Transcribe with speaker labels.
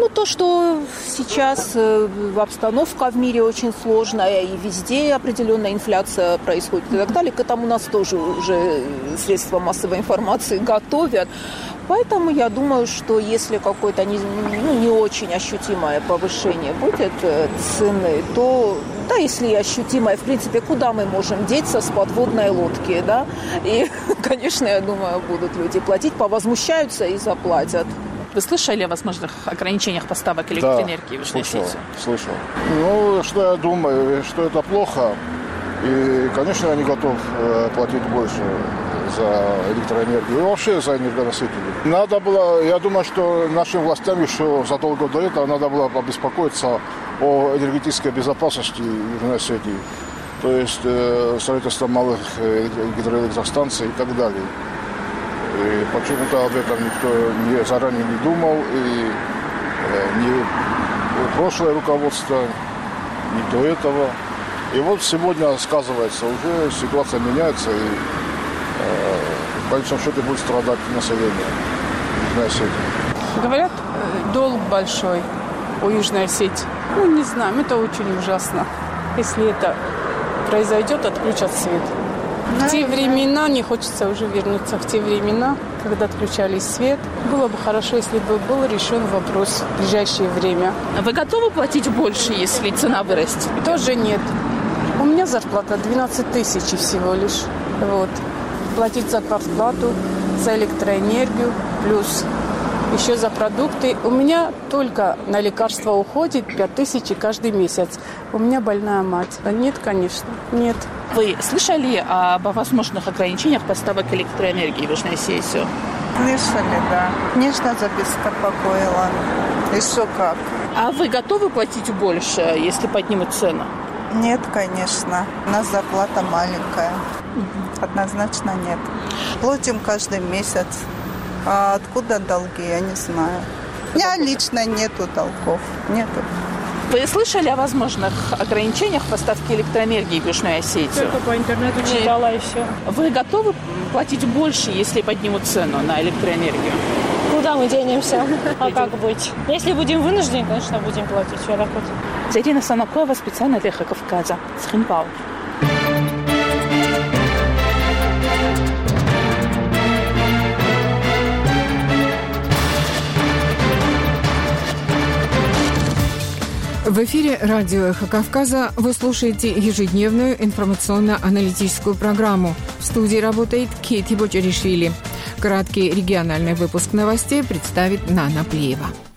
Speaker 1: То, что сейчас обстановка в мире очень сложная, и везде определенная инфляция происходит и так далее, к этому нас тоже уже средства массовой информации готовят. Поэтому я думаю, что если какое-то не очень ощутимое повышение будет цены, то, да, если ощутимое, в принципе, куда мы можем деться с подводной лодки, да? И, конечно, я думаю, будут люди платить, повозмущаются и заплатят.
Speaker 2: Вы слышали о возможных ограничениях поставок электроэнергии в Южной Осетии?
Speaker 3: Слышал. Что я думаю, что это плохо. И, конечно, я не готов платить больше за электроэнергию и вообще за энергоносители. Я думаю, что нашим властям еще задолго до этого надо было побеспокоиться о энергетической безопасности Южной Осетии. То есть строительство малых гидроэлектростанций и так далее. И почему-то об этом никто заранее не думал, и ни прошлое руководство, ни до этого. И вот сегодня сказывается, уже ситуация меняется, и в конечном счете будет страдать население Южной Осетии.
Speaker 4: Говорят, долг большой у Южной Осетии. Не знаю, это очень ужасно. Если это произойдет, отключат свет. В те времена, не хочется уже вернуться в те времена, когда отключали свет. Было бы хорошо, если бы был решен вопрос в ближайшее время.
Speaker 2: Вы готовы платить больше, если цена вырастет?
Speaker 4: Тоже нет. У меня зарплата 12 тысяч всего лишь. Платить за квартплату, за электроэнергию, плюс еще за продукты. У меня только на лекарства уходит 5 тысяч каждый месяц. У меня больная мать. Нет, конечно, нет.
Speaker 2: Вы слышали об возможных ограничениях поставок электроэнергии в Южной Осетии?
Speaker 5: Слышали, да. Конечно, забеспокоило. Еще как.
Speaker 2: А вы готовы платить больше, если поднимут цену?
Speaker 5: Нет, конечно. У нас зарплата маленькая. Однозначно нет. Платим каждый месяц. А откуда долги, я не знаю. У меня лично нету долгов. Нету.
Speaker 2: Вы слышали о возможных ограничениях поставки электроэнергии в Южной Осетии?
Speaker 4: Только по интернету читала и все.
Speaker 2: Вы готовы платить больше, если поднимут цену на электроэнергию?
Speaker 6: Куда мы денемся? А как быть? Если будем вынуждены, конечно, будем платить. Все так вот.
Speaker 2: Зарина Санакова, специально для Эхо Кавказа. Цхинвал.
Speaker 7: В эфире радио «Эхо Кавказа» вы слушаете ежедневную информационно-аналитическую программу. В студии работает Кети Бочаришвили. Краткий региональный выпуск новостей представит Нана Плиева.